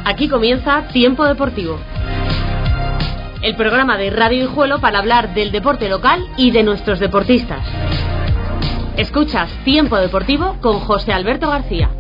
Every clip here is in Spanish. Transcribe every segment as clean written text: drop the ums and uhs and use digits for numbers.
Aquí comienza Tiempo Deportivo, el programa de Radio Guijuelo para hablar del deporte local y de nuestros deportistas. Escuchas Tiempo Deportivo con José Alberto García.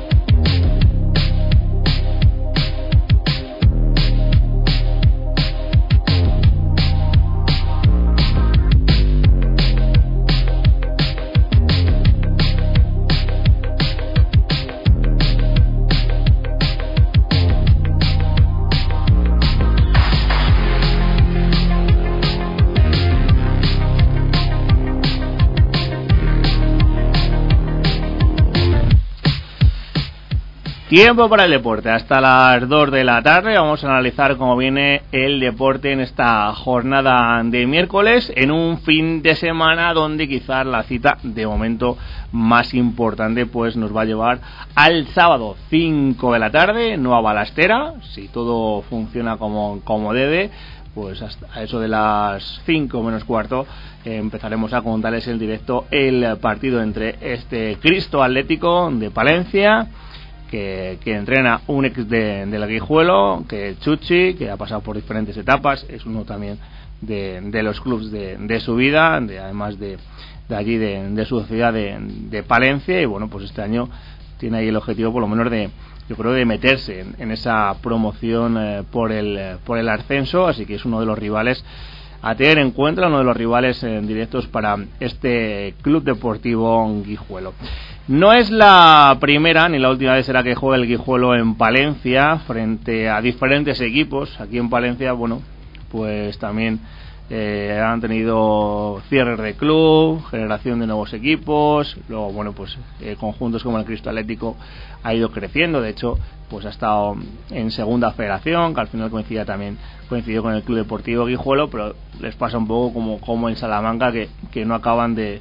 Tiempo para el deporte, hasta las 2 de la tarde vamos a analizar cómo viene el deporte en esta jornada de miércoles, en un fin de semana donde quizás la cita de momento más importante pues nos va a llevar al sábado 5 de la tarde, Nueva Balastera. Si todo funciona como debe, pues hasta eso de las 5 menos cuarto empezaremos a contarles en directo el partido entre este Cristo Atlético de Palencia, que entrena un ex del Guijuelo, que es Chuchi, que ha pasado por diferentes etapas, es uno también de los clubes de su vida, además de allí de su ciudad de Palencia, y bueno, pues este año tiene ahí el objetivo por lo menos yo creo de meterse en esa promoción por el ascenso, así que es uno de los rivales a tener en cuenta, uno de los rivales directos para este Club Deportivo Guijuelo. No es la primera ni la última vez será que juega el Guijuelo en Palencia frente a diferentes equipos. Aquí en Palencia, bueno, pues también han tenido cierres de club, generación de nuevos equipos, luego bueno, pues conjuntos como el Cristo Atlético ha ido creciendo, de hecho pues ha estado en segunda federación, que al final coincidió con el Club Deportivo Guijuelo, pero les pasa un poco como en Salamanca, que no acaban de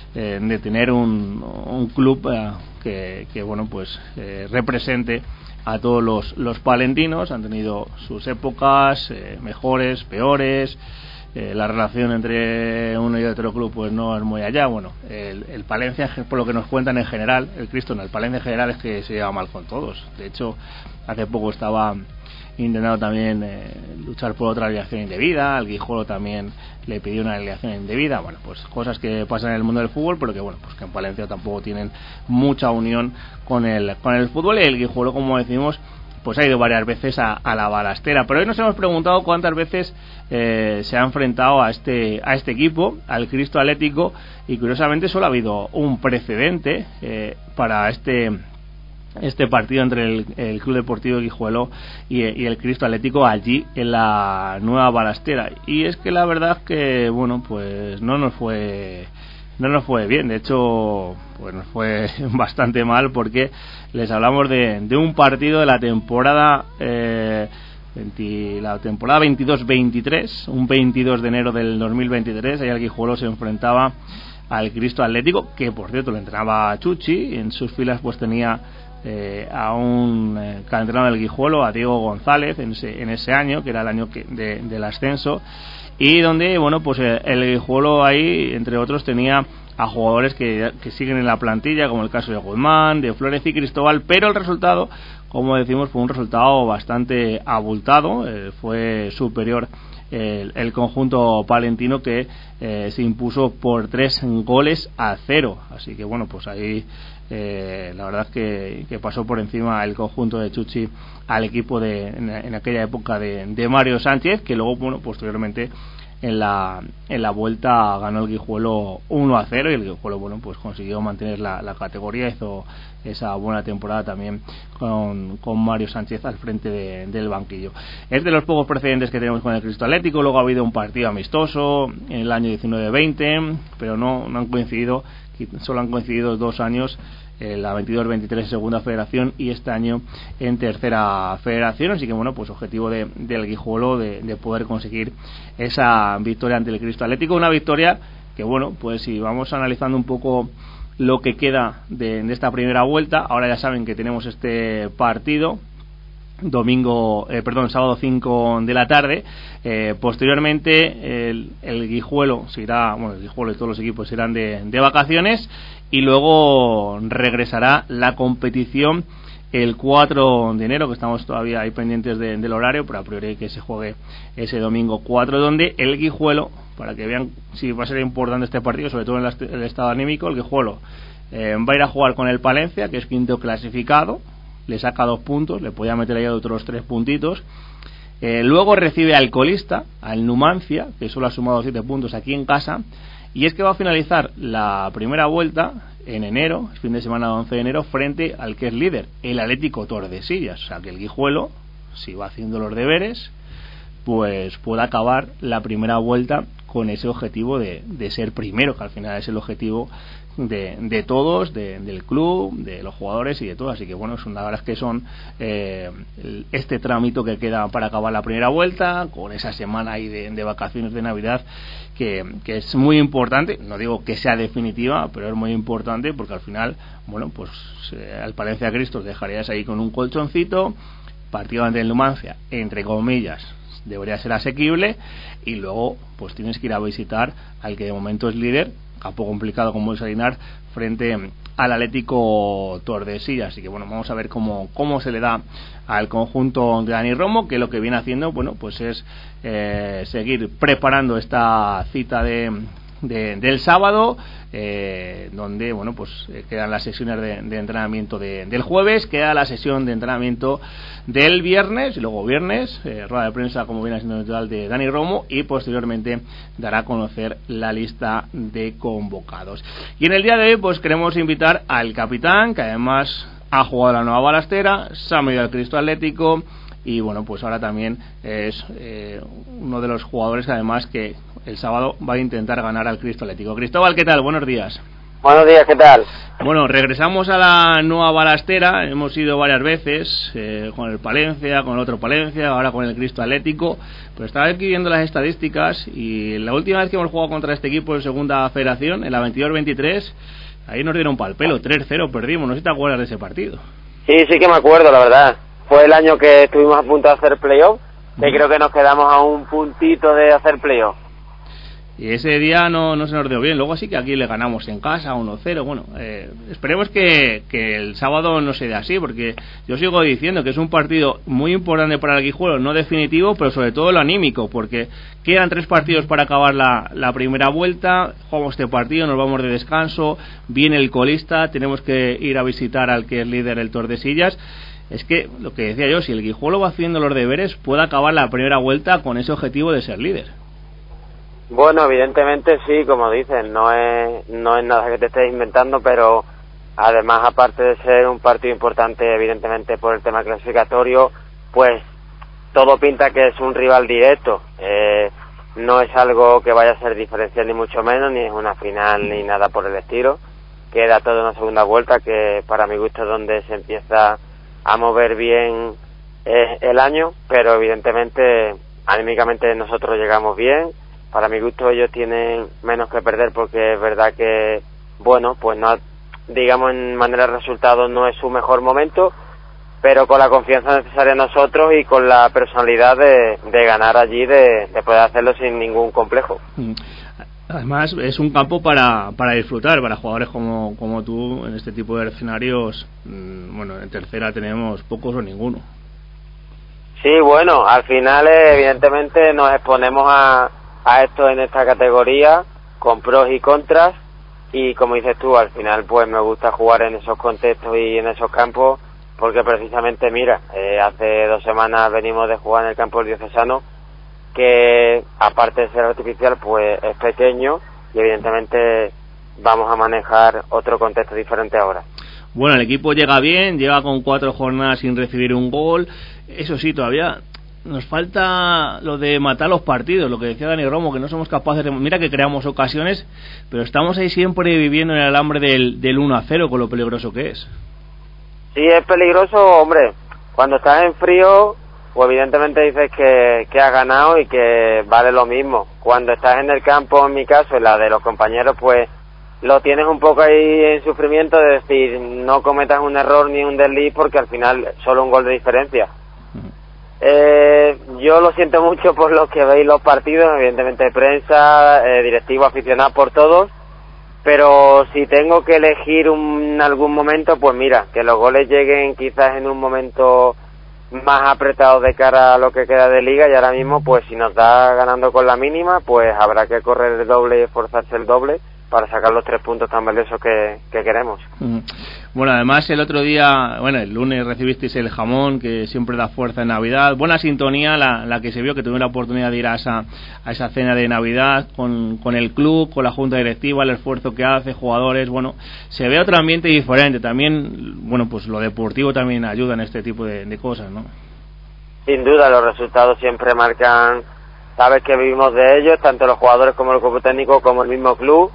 tener un club que bueno, pues represente a todos los palentinos. Han tenido sus épocas mejores, peores, la relación entre uno y otro club pues no es muy allá. Bueno, el Palencia, por lo que nos cuentan en general, el Cristo no, el Palencia en general es que se lleva mal con todos. De hecho, hace poco estaba intentando también luchar por otra alineación indebida, al Guijuelo también le pidió una alineación indebida. Bueno, pues cosas que pasan en el mundo del fútbol, pero que bueno, pues que en Palencia tampoco tienen mucha unión con el fútbol, y el Guijuelo, como decimos, pues ha ido varias veces a la Balastera. Pero hoy nos hemos preguntado cuántas veces se ha enfrentado a este equipo, al Cristo Atlético, y curiosamente solo ha habido un precedente para este partido entre el Club Deportivo Guijuelo y el Cristo Atlético allí en la Nueva Balastera. Y es que la verdad que bueno, pues no nos fue bien, de hecho pues nos fue bastante mal, porque les hablamos de un partido de la temporada 22-23, un 22 de enero del 2023. Ahí el Guijuelo se enfrentaba al Cristo Atlético, que por cierto lo entrenaba Chuchi, en sus filas pues tenía a un canterano del Guijuelo, a Diego González, en ese año, que era el año del ascenso, y donde bueno, pues el Guijuelo ahí, entre otros, tenía a jugadores que siguen en la plantilla, como el caso de Guzmán, de Flores y Cristóbal, pero el resultado, como decimos, fue un resultado bastante abultado, fue superior el conjunto palentino, que se impuso por 3-0, así que bueno, pues ahí la verdad que pasó por encima el conjunto de Chuchi al equipo en aquella época de Mario Sánchez, que luego bueno, posteriormente en la vuelta ganó el Guijuelo 1-0, y el Guijuelo bueno, pues consiguió mantener la categoría, hizo esa buena temporada también con Mario Sánchez al frente del banquillo. Es de los pocos precedentes que tenemos con el Cristo Atlético. Luego ha habido un partido amistoso en el año 19-20, pero no han coincidido, solo han coincidido 2 años, la 22-23 en segunda federación y este año en tercera federación, así que bueno, pues objetivo del Guijuelo de poder conseguir esa victoria ante el Cristo Atlético, una victoria que bueno, pues si vamos analizando un poco lo que queda de esta primera vuelta, ahora ya saben que tenemos este partido sábado 5 de la tarde. Posteriormente el Guijuelo se irá, bueno, el Guijuelo y todos los equipos se irán de vacaciones, y luego regresará la competición el 4 de enero, que estamos todavía ahí pendientes del horario, pero a priori que se juegue ese domingo 4, donde el Guijuelo, para que vean si va a ser importante este partido, sobre todo en el estado anímico, el Guijuelo va a ir a jugar con el Palencia, que es quinto clasificado, le saca 2 puntos, le podía meter ahí otros 3 puntitos. Luego recibe al colista, al Numancia, que solo ha sumado 7 puntos aquí en casa, y es que va a finalizar la primera vuelta en enero, fin de semana 11 de enero, frente al que es líder, el Atlético Tordesillas. O sea que el Guijuelo, si va haciendo los deberes, pues puede acabar la primera vuelta con ese objetivo de ser primero, que al final es el objetivo de todos, del club, de los jugadores y de todo. Así que bueno, la verdad es que son este trámite que queda para acabar la primera vuelta, con esa semana ahí de vacaciones de Navidad, que es muy importante. No digo que sea definitiva, pero es muy importante, porque al final, bueno, pues al Palencia Cristo dejarías ahí con un colchoncito, partido ante el Numancia, entre comillas, debería ser asequible, y luego pues tienes que ir a visitar al que de momento es líder, campo complicado como es Salinar, frente al Atlético Tordesillas. Así que bueno, vamos a ver cómo se le da al conjunto de Dani Romo, que lo que viene haciendo, bueno, pues es seguir preparando esta cita del sábado, donde bueno, pues quedan las sesiones de entrenamiento del jueves, queda la sesión de entrenamiento del viernes, y luego viernes rueda de prensa, como viene siendo natural, de Dani Romo, y posteriormente dará a conocer la lista de convocados. Y en el día de hoy pues queremos invitar al capitán, que además ha jugado la Nueva Balastera, se ha medido al Cristo Atlético, y bueno, pues ahora también es uno de los jugadores que además que el sábado va a intentar ganar al Cristo Atlético. Cristóbal, ¿qué tal? Buenos días. Buenos días, ¿qué tal? Bueno, regresamos a la Nueva Balastera, hemos ido varias veces, con el Palencia, con el otro Palencia, ahora con el Cristo Atlético, pero estaba aquí viendo las estadísticas, y la última vez que hemos jugado contra este equipo en segunda federación, en la 22-23, ahí nos dieron pal pelo, 3-0 perdimos, no sé si te acuerdas de ese partido. Sí que me acuerdo, la verdad. Fue el año que estuvimos a punto de hacer playoff, que creo que nos quedamos a un puntito de hacer playoff. Y ese día no se nos dio bien. Luego sí que aquí le ganamos en casa 1-0. Bueno, esperemos que el sábado no se dé así, porque yo sigo diciendo que es un partido muy importante para el Guijuelo, no definitivo, pero sobre todo lo anímico, porque quedan 3 partidos para acabar la primera vuelta. Jugamos este partido, nos vamos de descanso, viene el colista, tenemos que ir a visitar al que es líder, el Tordesillas. Es que, lo que decía yo, si el Guijuelo va haciendo los deberes, puede acabar la primera vuelta con ese objetivo de ser líder. Bueno, evidentemente sí, como dicen, no es nada que te estés inventando, pero además, aparte de ser un partido importante, evidentemente por el tema clasificatorio, pues todo pinta que es un rival directo. No es algo que vaya a ser diferencial ni mucho menos, ni es una final ni nada por el estilo. Queda todo en una segunda vuelta, que para mi gusto es donde se empieza a mover bien el año, pero evidentemente anímicamente nosotros llegamos bien. Para mi gusto ellos tienen menos que perder, porque es verdad que, bueno, pues no, digamos, en manera de resultados no es su mejor momento, pero con la confianza necesaria nosotros y con la personalidad de ganar allí, de poder hacerlo sin ningún complejo. Además es un campo para disfrutar, para jugadores como tú. En este tipo de escenarios, bueno, en tercera tenemos pocos o ninguno. Sí, bueno, al final evidentemente nos exponemos a esto en esta categoría, con pros y contras, y como dices tú, al final pues me gusta jugar en esos contextos y en esos campos, porque precisamente mira, hace 2 semanas venimos de jugar en el campo del Diocesano, que aparte de ser artificial pues es pequeño, y evidentemente vamos a manejar otro contexto diferente ahora. Bueno, el equipo llega bien, llega con 4 jornadas sin recibir un gol. Eso sí, todavía nos falta lo de matar los partidos, lo que decía Dani Romo, que no somos capaces de... Mira que creamos ocasiones, pero estamos ahí siempre viviendo en el alambre del 1-0, con lo peligroso que es. Sí, es peligroso, hombre. Cuando estás en frío, pues evidentemente dices que has ganado y que vale lo mismo. Cuando estás en el campo, en mi caso, en la de los compañeros, pues lo tienes un poco ahí en sufrimiento de decir, no cometas un error ni un desliz, porque al final solo un gol de diferencia. Yo lo siento mucho por los que veis los partidos, evidentemente prensa, directivo, aficionados, por todos, pero si tengo que elegir algún momento, pues mira, que los goles lleguen quizás en un momento más apretado de cara a lo que queda de liga, y ahora mismo pues si nos da ganando con la mínima, pues habrá que correr el doble y esforzarse el doble para sacar los 3 puntos tan valiosos que queremos. Bueno, además el otro día, el lunes recibisteis el jamón, que siempre da fuerza en Navidad. Buena sintonía la que se vio, que tuve la oportunidad de ir a esa cena de Navidad con el club, con la junta directiva, el esfuerzo que hace, jugadores. Bueno, se ve otro ambiente diferente. También, pues lo deportivo también ayuda en este tipo de cosas, ¿no? Sin duda, los resultados siempre marcan, sabes que vivimos de ellos, tanto los jugadores como el cuerpo técnico, como el mismo club.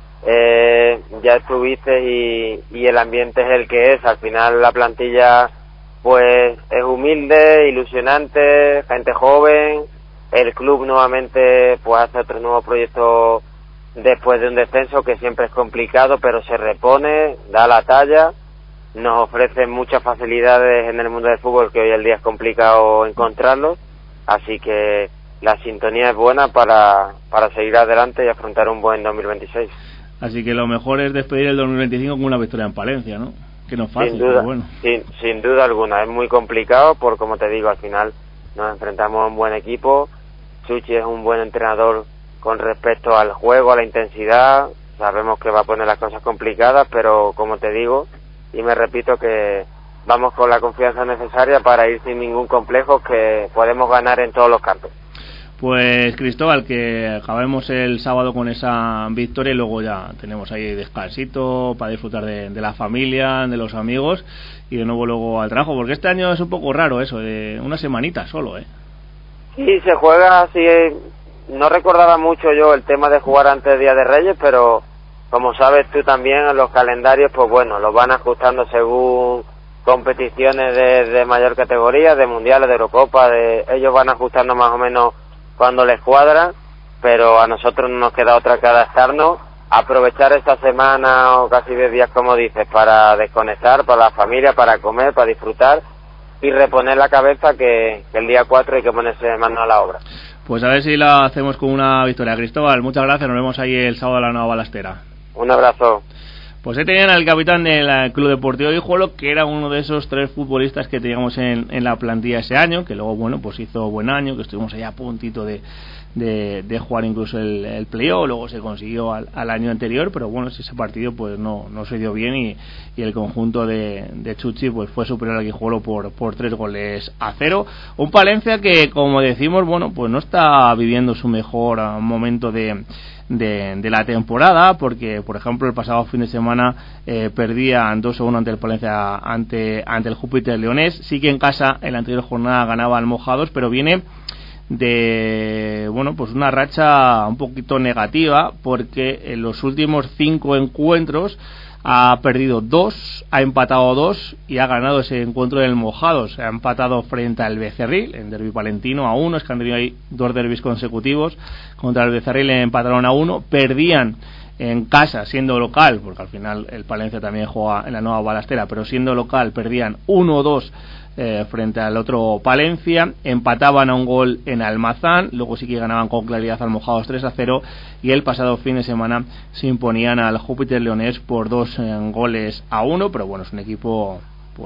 Ya estuviste y el ambiente es el que es. Al final la plantilla pues es humilde, ilusionante, gente joven. El club nuevamente pues hace otro nuevo proyecto después de un descenso que siempre es complicado, pero se repone, da la talla, nos ofrece muchas facilidades en el mundo del fútbol que hoy en día es complicado encontrarlos, así que la sintonía es buena para seguir adelante y afrontar un buen 2026. Así que lo mejor es despedir el 2025 con una victoria en Palencia, ¿no? Que no es fácil, sin duda, pero bueno. Sin duda alguna, es muy complicado por, como te digo, al final nos enfrentamos a un buen equipo. Chuchi es un buen entrenador con respecto al juego, a la intensidad. Sabemos que va a poner las cosas complicadas, pero como te digo, y me repito, que vamos con la confianza necesaria para ir sin ningún complejo, que podemos ganar en todos los campos. Pues Cristóbal, que acabemos el sábado con esa victoria y luego ya tenemos ahí descansito para disfrutar de la familia, de los amigos y de nuevo luego al trabajo, porque este año es un poco raro eso, de una semanita solo, ¿eh? Sí, se juega así. No recordaba mucho yo el tema de jugar antes del Día de Reyes, pero como sabes tú también, los calendarios pues bueno, los van ajustando según competiciones de mayor categoría, de mundiales, de Eurocopa, ellos van ajustando más o menos cuando les cuadra, pero a nosotros no nos queda otra que adaptarnos, aprovechar esta semana o casi 10 días, como dices, para desconectar, para la familia, para comer, para disfrutar y reponer la cabeza, que el día 4 hay que ponerse mano a la obra. Pues a ver si la hacemos con una victoria. Cristóbal, muchas gracias, nos vemos ahí el sábado a la Nueva Balastera. Un abrazo. Pues ahí tenían al capitán del Club Deportivo Guijuelo, que era uno de esos 3 futbolistas que teníamos en la plantilla ese año, que luego pues hizo buen año, que estuvimos allá a puntito de jugar incluso el playoff, luego se consiguió al año anterior, pero bueno, ese partido pues no se dio bien y el conjunto de Chuchi pues fue superior al Guijuelo por 3-0. Un Palencia que, como decimos, pues no está viviendo su mejor momento de la temporada, porque por ejemplo el pasado fin de semana perdían 2-1 ante el Palencia, ante el Júpiter Leonés. Sí que en casa en la anterior jornada ganaba al Mojados, pero viene de pues una racha un poquito negativa, porque en los últimos 5 encuentros ha perdido 2, ha empatado 2 y ha ganado ese encuentro del Mojados. Ha empatado frente al Becerril en derbi palentino a 1, es que han tenido ahí 2 derbis consecutivos. Contra el Becerril le empataron a 1, perdían en casa siendo local, porque al final el Palencia también juega en la Nueva Balastera, pero siendo local perdían 1-2 frente al otro Palencia, empataban a 1 gol en Almazán, luego sí que ganaban con claridad al Mojados 3-0 y el pasado fin de semana se imponían al Júpiter Leonés por 2 goles a 1, pero bueno, es un equipo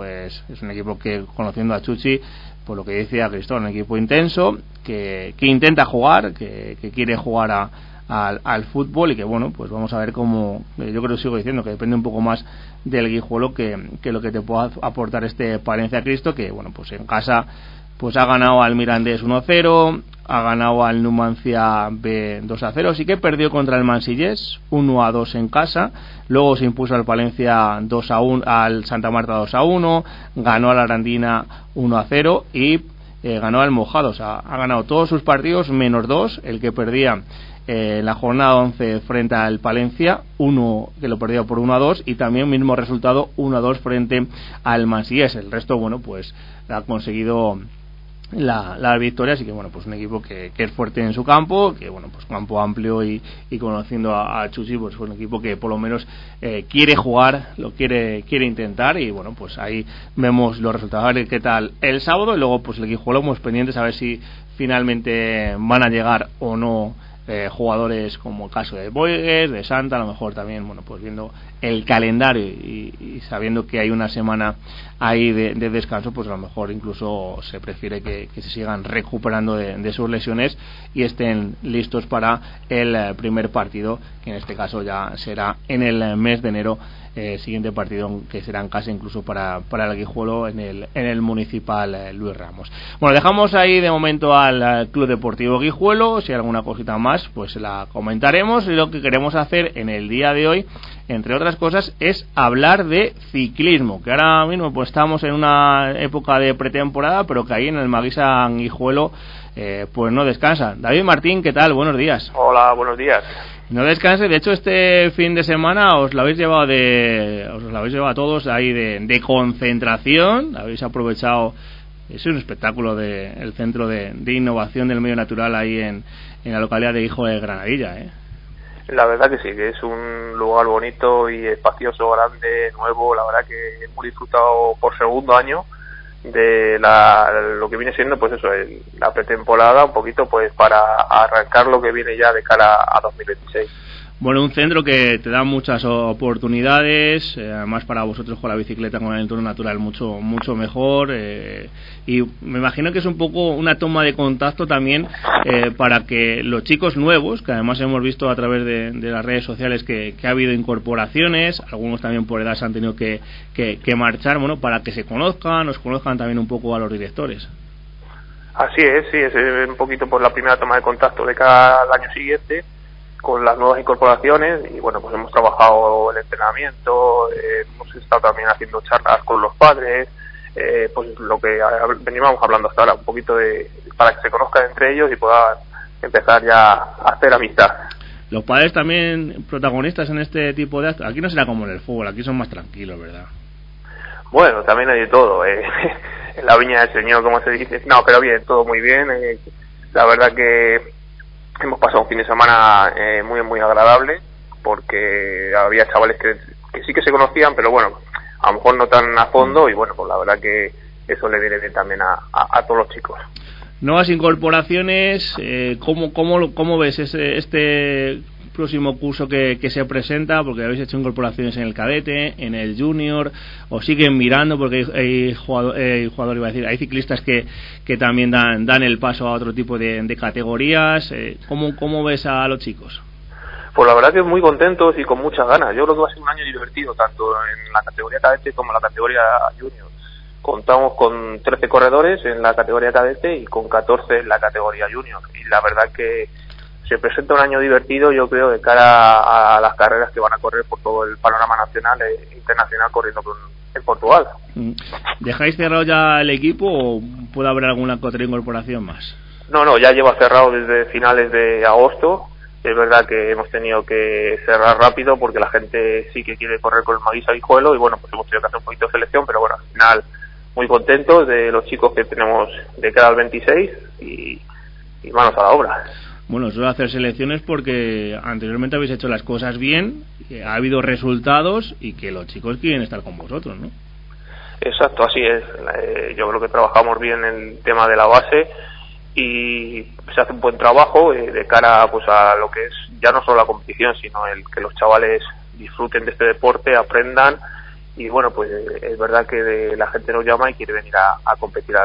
que, conociendo a Chuchi, por lo que decía Cristóbal, un equipo intenso, que intenta jugar, que quiere jugar al fútbol y que pues vamos a ver cómo. Yo creo que sigo diciendo que depende un poco más del Guijuelo que lo que te pueda aportar este Palencia Cristo, que pues en casa pues ha ganado al Mirandés 1-0, ha ganado al Numancia B 2-0, sí que perdió contra el Mansillés 1-2 en casa, luego se impuso al Palencia 2-1, al Santa Marta 2-1, ganó al Arandina 1-0 y ganó al Mojados. Ha ganado todos sus partidos menos 2, el que perdía en la jornada 11 frente al Palencia, uno que lo perdió por 1-2 y también mismo resultado 1-2 frente al Mansillés. El resto pues ha conseguido la victoria, así que pues un equipo que es fuerte en su campo, que pues campo amplio y conociendo a Chuchi, pues fue un equipo que por lo menos quiere jugar, lo quiere intentar y pues ahí vemos los resultados, a ver qué tal el sábado y luego pues el Guijuelo pendientes a ver si finalmente van a llegar o no jugadores como el caso de Boigues, de Santa, a lo mejor también, bueno, pues viendo el calendario y sabiendo que hay una semana ahí de descanso, pues a lo mejor incluso se prefiere que se sigan recuperando de sus lesiones y estén listos para el primer partido, que en este caso ya será en el mes de enero, siguiente partido que será en casa incluso para el Guijuelo en el municipal Luis Ramos. Bueno, dejamos ahí de momento al Club Deportivo Guijuelo. Si hay alguna cosita más pues la comentaremos, y lo que queremos hacer en el día de hoy, entre otras cosas, es hablar de ciclismo, que ahora mismo pues estamos en una época de pretemporada, pero que ahí en el Maguisa Guijuelo pues no descansa. David Martín, ¿qué tal? Buenos días. Hola, buenos días. No descanse, de hecho este fin de semana os lo habéis llevado a todos ahí de concentración, habéis aprovechado, es un espectáculo del Centro de Innovación del Medio Natural ahí en la localidad de Hijo de Granadilla, La verdad que sí, que es un lugar bonito y espacioso, grande, nuevo. La verdad que hemos disfrutado por segundo año de lo que viene siendo pues eso, la pretemporada, un poquito pues para arrancar lo que viene ya de cara a 2026. Bueno, un centro que te da muchas oportunidades, además para vosotros con la bicicleta, con el entorno natural mucho mejor, y me imagino que es un poco una toma de contacto también para que los chicos nuevos, que además hemos visto a través de las redes sociales que ha habido incorporaciones, algunos también por edad se han tenido que marchar, bueno, para que se conozcan, nos conozcan también un poco a los directores. Así es, sí, es un poquito por la primera toma de contacto de cada año siguiente con las nuevas incorporaciones, y bueno, pues hemos trabajado el entrenamiento, hemos estado también haciendo charlas con los padres, pues lo que veníamos hablando hasta ahora, un poquito para que se conozcan entre ellos y puedan empezar ya a hacer amistad. Los padres también protagonistas en este tipo de actos. Aquí no será como en el fútbol, aquí son más tranquilos, ¿verdad? Bueno, también hay de todo, en la viña del Señor, como se dice. No, pero bien, todo muy bien. La verdad que hemos pasado un fin de semana muy agradable, porque había chavales que sí que se conocían, pero bueno, a lo mejor no tan a fondo, y bueno, pues la verdad que eso le viene bien también a todos los chicos. Nuevas incorporaciones, ¿cómo ves este próximo curso que se presenta? Porque habéis hecho incorporaciones en el cadete, en el junior, o siguen mirando, porque hay jugadores, iba a decir, hay ciclistas que también dan el paso a otro tipo de categorías. ¿Cómo ves a los chicos? Pues la verdad que muy contentos y con muchas ganas. Yo creo que va a ser un año divertido, tanto en la categoría cadete como en la categoría junior. Contamos con 13 corredores en la categoría cadete y con 14 en la categoría junior. Y la verdad que se presenta un año divertido, yo creo, de cara a las carreras que van a correr por todo el panorama nacional e internacional corriendo en Portugal. ¿Dejáis cerrado ya el equipo o puede haber alguna otra incorporación más? No, ya lleva cerrado desde finales de agosto. Es verdad que hemos tenido que cerrar rápido porque la gente sí que quiere correr con el Maguisa Guijuelo, y bueno, pues hemos tenido que hacer un poquito de selección, pero bueno, al final muy contentos de los chicos que tenemos de cara al 26 y manos a la obra. Bueno, suele hacer selecciones porque anteriormente habéis hecho las cosas bien, ha habido resultados y que los chicos quieren estar con vosotros, ¿no? Exacto, así es. Yo creo que trabajamos bien en el tema de la base y se hace un buen trabajo de cara pues a lo que es ya no solo la competición, sino el que los chavales disfruten de este deporte, aprendan, y bueno, pues es verdad que la gente nos llama y quiere venir a competir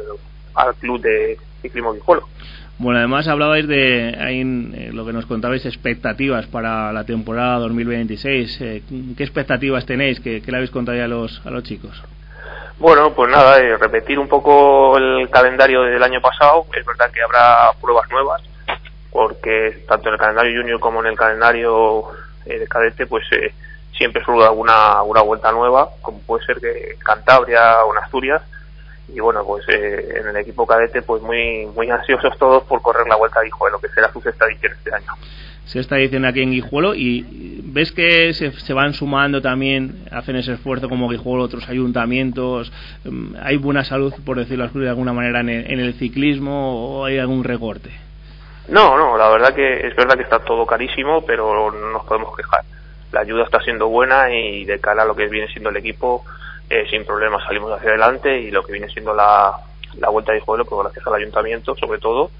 al club de ciclismo Guijuelo. Bueno, además hablabais de ahí lo que nos contabais, expectativas para la temporada 2026. ¿Qué expectativas tenéis? ¿Qué le habéis contado a los chicos? Bueno, pues nada, repetir un poco el calendario del año pasado. Es verdad que habrá pruebas nuevas, porque tanto en el calendario junior como en el calendario de cadete, pues siempre surge alguna vuelta nueva, como puede ser que Cantabria o en Asturias. Y bueno, pues en el equipo cadete pues muy ansiosos todos por correr la Vuelta a Guijuelo, que será su sexta edición este año. Sexta edición aquí en Guijuelo, y ves que se van sumando también, hacen ese esfuerzo como Guijuelo, otros ayuntamientos. ¿Hay buena salud, por decirlo así de alguna manera, en el ciclismo, o hay algún recorte? No, la verdad que es verdad que está todo carísimo, pero no nos podemos quejar. La ayuda está siendo buena y de cara a lo que viene siendo el equipo, sin problemas salimos hacia adelante, y lo que viene siendo la Vuelta de Guijuelo, pues gracias al ayuntamiento sobre todo,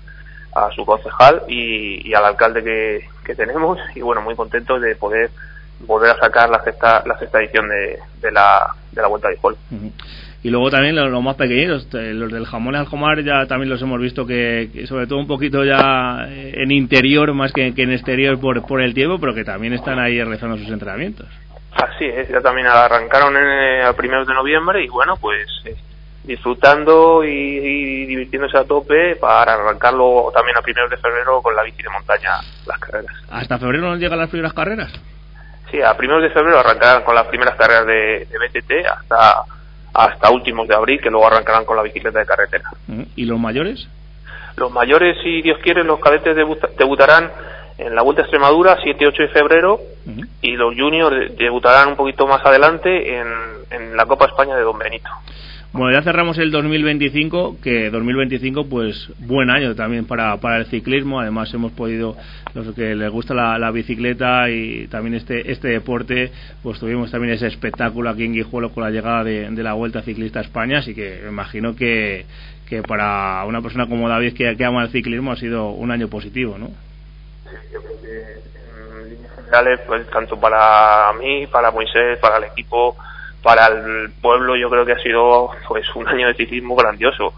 a su concejal y al alcalde que tenemos, y bueno, muy contentos de poder volver a sacar la sexta edición de la Vuelta a Guijuelo. Y luego también los más pequeñitos, los del jamón al Jomar, ya también los hemos visto que sobre todo un poquito ya en interior más que en exterior por el tiempo, pero que también están ahí realizando sus entrenamientos. Así es, ya también arrancaron a primeros de noviembre y bueno, pues disfrutando y divirtiéndose a tope para arrancarlo también a primeros de febrero con la bici de montaña, las carreras. ¿Hasta febrero nos llegan las primeras carreras? Sí, a primeros de febrero arrancarán con las primeras carreras de BTT hasta últimos de abril, que luego arrancarán con la bicicleta de carretera. ¿Y los mayores? Los mayores, si Dios quiere, los cadetes debutarán en la Vuelta a Extremadura 7 y 8 de febrero, y los juniors debutarán un poquito más adelante en la Copa España de Don Benito. Bueno, ya cerramos el 2025, que 2025 pues buen año también para el ciclismo. Además hemos podido, los que les gusta la bicicleta y también este deporte, pues tuvimos también ese espectáculo aquí en Guijuelo con la llegada de la Vuelta Ciclista a España, así que me imagino que para una persona como David que ama el ciclismo ha sido un año positivo, ¿no? Sí, yo creo que en líneas generales, pues tanto para mí, para Moisés, para el equipo, para el pueblo, yo creo que ha sido pues un año de ciclismo grandioso,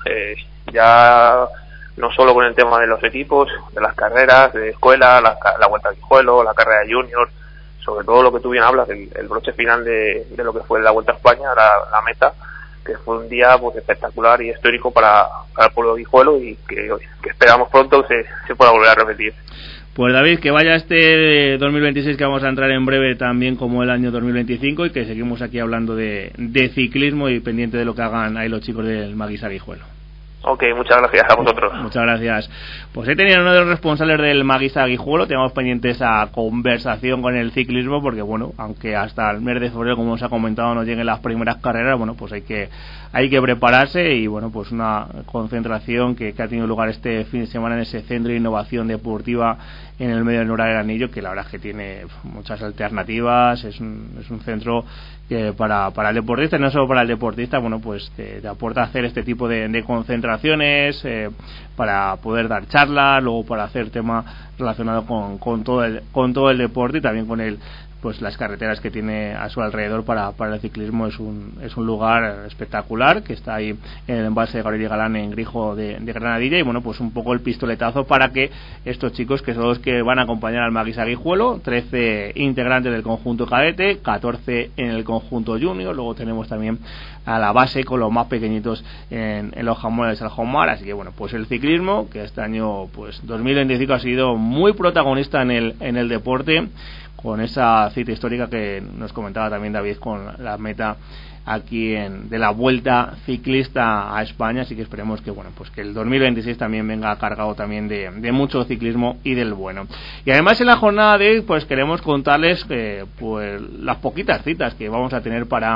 ya no solo con el tema de los equipos, de las carreras de escuela, la Vuelta a Guijuelo, la carrera de junior, sobre todo lo que tú bien hablas, el broche final de lo que fue la Vuelta a España, la meta, que fue un día pues espectacular y histórico para el pueblo de Guijuelo, y que esperamos pronto se pueda volver a repetir. Pues David, que vaya este 2026, que vamos a entrar en breve también como el año 2025, y que seguimos aquí hablando de ciclismo y pendiente de lo que hagan ahí los chicos del Maguisa Guijuelo. Ok, muchas gracias a vosotros. Muchas gracias. Pues ahí tenían uno de los responsables del Maguisa Guijuelo. Tenemos pendiente esa conversación con el ciclismo, porque bueno, aunque hasta el mes de febrero, como os ha comentado, no lleguen las primeras carreras, bueno, pues hay que prepararse, y bueno, pues una concentración que ha tenido lugar este fin de semana en ese Centro de Innovación Deportiva en el medio del Nora del Anillo, que la verdad es que tiene muchas alternativas. Es un centro que para el deportista, no solo para el deportista, bueno, pues te aporta hacer este tipo de concentraciones, para poder dar charlas, luego para hacer temas relacionados con todo el deporte, y también con pues las carreteras que tiene a su alrededor para el ciclismo. Es un lugar espectacular que está ahí en el embalse de Gabriel Galán, en Grijo de Granadilla, y bueno, pues un poco el pistoletazo para que estos chicos, que son los que van a acompañar al Maguisa Guijuelo, 13 integrantes del conjunto cadete, 14 en el conjunto junior, luego tenemos también a la base con los más pequeñitos en los jamones del Jomar. Así que bueno, pues el ciclismo, que este año pues 2025 ha sido muy protagonista en el deporte, con esa cita histórica que nos comentaba también David, con la meta aquí de la Vuelta Ciclista a España. Así que esperemos que bueno, pues que el 2026 también venga cargado también de mucho ciclismo y del bueno. Y además en la jornada de hoy pues queremos contarles pues las poquitas citas que vamos a tener para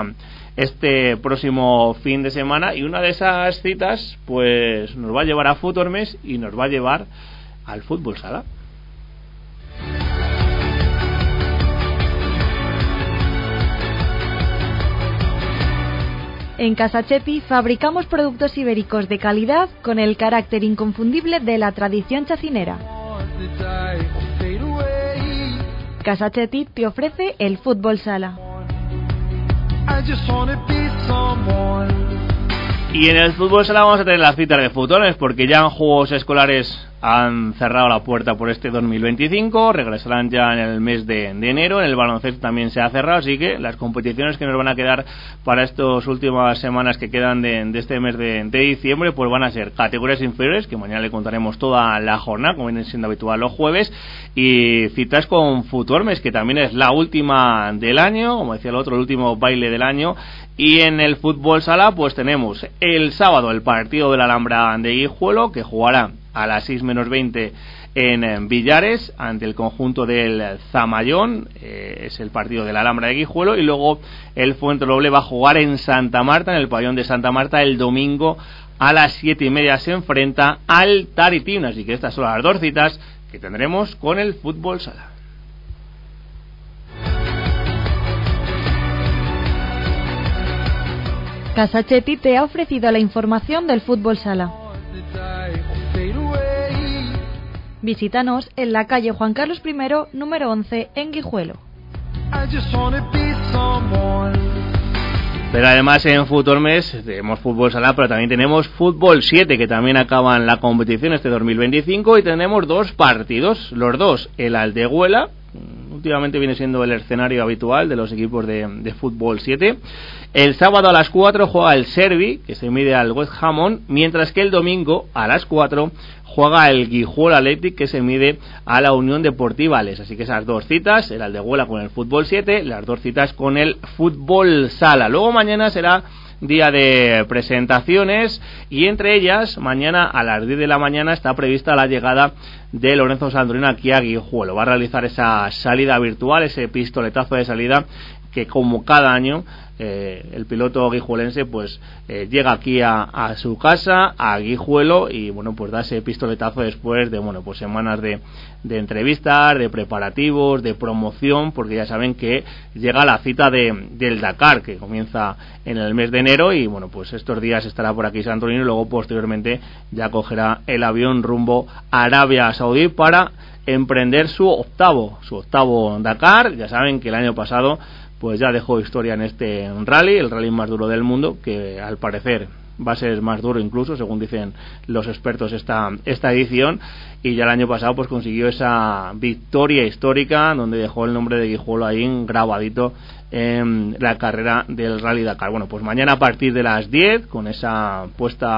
este próximo fin de semana, y una de esas citas pues nos va a llevar a Futormes y nos va a llevar al fútbol sala. En Casa Chepi fabricamos productos ibéricos de calidad con el carácter inconfundible de la tradición chacinera. Casa Chepi te ofrece el fútbol sala. Y en el fútbol sala vamos a tener las citas de futones, porque ya en juegos escolares han cerrado la puerta por este 2025, regresarán ya en el mes de enero. En el baloncesto también se ha cerrado, así que las competiciones que nos van a quedar para estas últimas semanas que quedan de este mes de diciembre, pues van a ser categorías inferiores, que mañana le contaremos toda la jornada, como viene siendo habitual los jueves, y citas con Futormes, que también es la última del año, como decía el otro, el último baile del año. Y en el fútbol sala pues tenemos el sábado el partido de la Alhambra de Guijuelo, que jugará a las 6:20 en Villares ante el conjunto del Zamayón. Es el partido de la Alhambra de Guijuelo. Y luego el Fuenteroble va a jugar en Santa Marta, en el pabellón de Santa Marta, el domingo a las 7:30 se enfrenta al Taritín. Así que estas son las dos citas que tendremos con el fútbol sala. Casa Chepi te ha ofrecido la información del fútbol sala. Visítanos en la calle Juan Carlos I, número 11, en Guijuelo. Pero además en Fútbol Mes tenemos fútbol sala, pero también tenemos fútbol 7, que también acaban la competición este 2025, y tenemos 2 partidos, los dos, el Aldehuela, últimamente viene siendo el escenario habitual de los equipos de fútbol 7. El sábado a las 4 juega el Servi, que se mide al West Hammond, mientras que el domingo a las 4 juega el Guijuelo Athletic, que se mide a la Unión Deportiva Les. Así que esas 2 citas, el Aldehuela con el fútbol 7, las 2 citas con el fútbol sala. Luego mañana será día de presentaciones, y entre ellas mañana a las 10 de la mañana está prevista la llegada de Lorenzo Sandrino aquí a Guijuelo. Va a realizar esa salida virtual, ese pistoletazo de salida que como cada año el piloto guijuelense pues llega aquí a su casa, a Guijuelo, y bueno, pues da ese pistoletazo después de pues semanas de entrevistas, de preparativos, de promoción, porque ya saben que llega la cita del Dakar, que comienza en el mes de enero, y bueno, pues estos días estará por aquí Santolino, y luego posteriormente ya cogerá el avión rumbo a Arabia Saudí para emprender su octavo Dakar. Ya saben que el año pasado pues ya dejó historia en este rally, el rally más duro del mundo, que al parecer va a ser más duro incluso, según dicen los expertos, esta edición, y ya el año pasado pues consiguió esa victoria histórica donde dejó el nombre de Guijuelo ahí grabadito en la carrera del Rally Dakar. Bueno, pues mañana a partir de las 10 con esa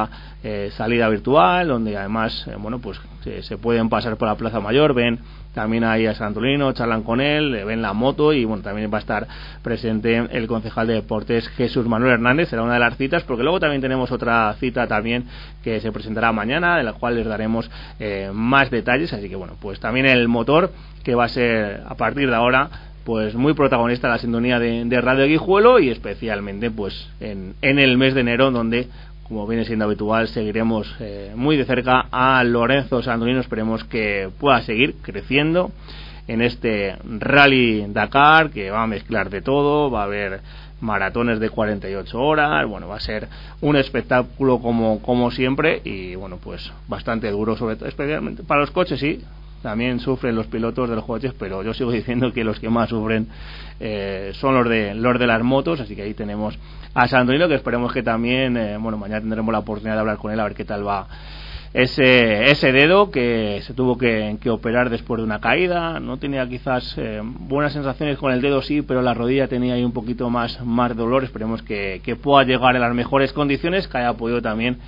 salida virtual, donde además pues se pueden pasar por la Plaza Mayor, ven también ahí a Santolino, charlan con él, le ven la moto, y bueno, también va a estar presente el concejal de deportes Jesús Manuel Hernández. Será una de las citas, porque luego también tenemos otra cita también que se presentará mañana, de la cual les daremos más detalles. Así que bueno, pues también el motor, que va a ser a partir de ahora pues muy protagonista la sintonía de Radio Guijuelo, y especialmente pues en el mes de enero, donde, como viene siendo habitual, seguiremos muy de cerca a Lorenzo Sandrino. Esperemos que pueda seguir creciendo en este Rally Dakar, que va a mezclar de todo, va a haber maratones de 48 horas, bueno, va a ser un espectáculo como siempre, y bueno, pues bastante duro, sobre todo, especialmente para los coches. Sí, también sufren los pilotos de los coches, pero yo sigo diciendo que los que más sufren son los de las motos. Así que ahí tenemos a Sandrino, que esperemos que también mañana tendremos la oportunidad de hablar con él, a ver qué tal va ese dedo que se tuvo que operar después de una caída. No tenía quizás buenas sensaciones con el dedo, sí, pero la rodilla tenía ahí un poquito más dolor. Esperemos que pueda llegar en las mejores condiciones, que haya podido también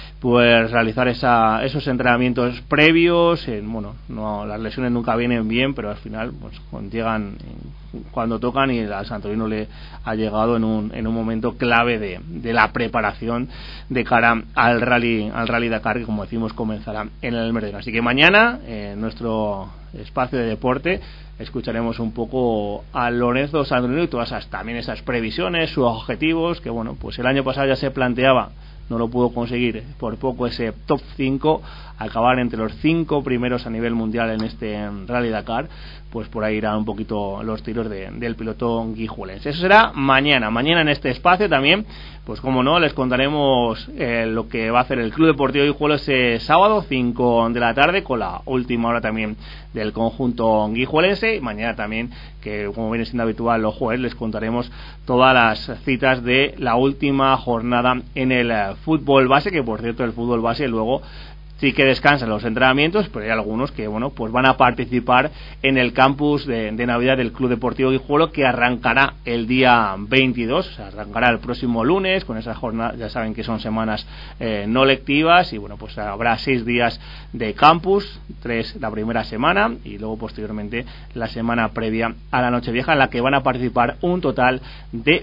pues realizar esos entrenamientos previos. No, las lesiones nunca vienen bien, pero al final pues llegan cuando tocan, y a Santolino le ha llegado en un momento clave de la preparación de cara al Rally Dakar, que como decimos comenzará en el mes de enero. Así que mañana en nuestro espacio de deporte escucharemos un poco a Lorenzo Sandrino y todas también esas previsiones, sus objetivos, que pues el año pasado ya se planteaba, no lo pudo conseguir, por poco ese top 5, acabar entre los 5 primeros a nivel mundial en este Rally Dakar. Pues por ahí irán un poquito los tiros del piloto guijuelense. Eso será mañana en este espacio. También, pues como no, les contaremos lo que va a hacer el Club Deportivo Guijuelo ese sábado 5 de la tarde, con la última hora también del conjunto guijuelense. Y mañana también, que como viene siendo habitual los jueves, les contaremos todas las citas de la última jornada en el fútbol base, que por cierto el fútbol base luego sí que descansan los entrenamientos, pero hay algunos que pues van a participar en el campus de Navidad del Club Deportivo Guijuelo, que arrancará el día 22, o sea, arrancará el próximo lunes con esa jornada. Ya saben que son semanas no lectivas, y pues habrá 6 días de campus, 3 la primera semana, y luego posteriormente la semana previa a la Nochevieja, en la que van a participar un total de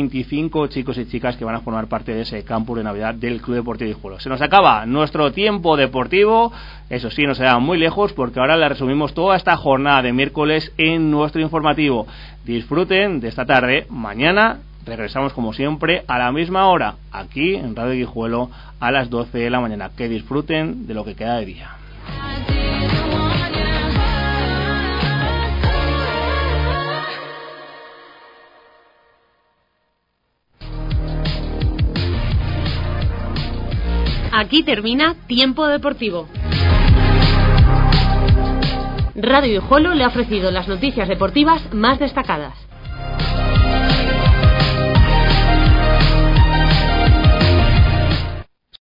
25 chicos y chicas que van a formar parte de ese campus de Navidad del Club Deportivo Guijuelo. Se nos acaba nuestro tiempo deportivo, eso sí, no se va muy lejos, porque ahora le resumimos toda esta jornada de miércoles en nuestro informativo. Disfruten de esta tarde. Mañana regresamos como siempre a la misma hora, aquí en Radio Guijuelo, a las 12 de la mañana. Que disfruten de lo que queda de día. Aquí termina Tiempo Deportivo. Radio Guijuelo le ha ofrecido las noticias deportivas más destacadas.